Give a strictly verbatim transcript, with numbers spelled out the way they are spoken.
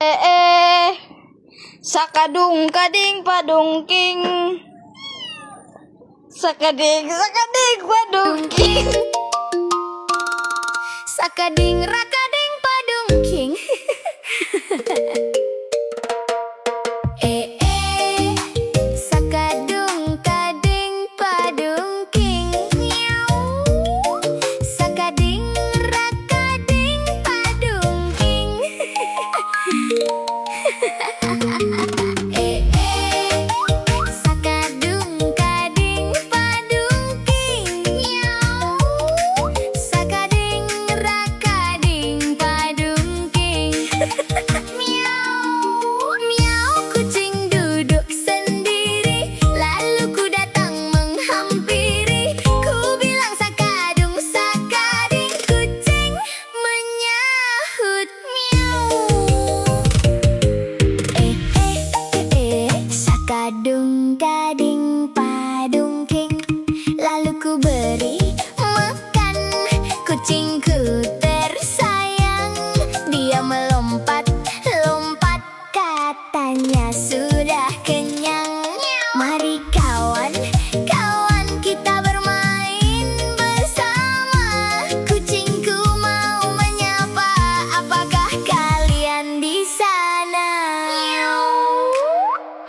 Eh, eh, sakadung kading padungking, sakading sakading padungking, sakading rakading padungking. Eh eh, sakadung kading padungking, miau. Sakading rakading padungking. Eh eh, sakadung kading padungking, miau. Sakading rakading padungking. Miau, miau, kucing duduk sendiri, lalu ku datang menghampiri. Ku bilang sakadung, sakading, kucing menyahut miau. Eh, eh, eh, eh, sakadung kading padungking, lalu ku beri makan kucingku.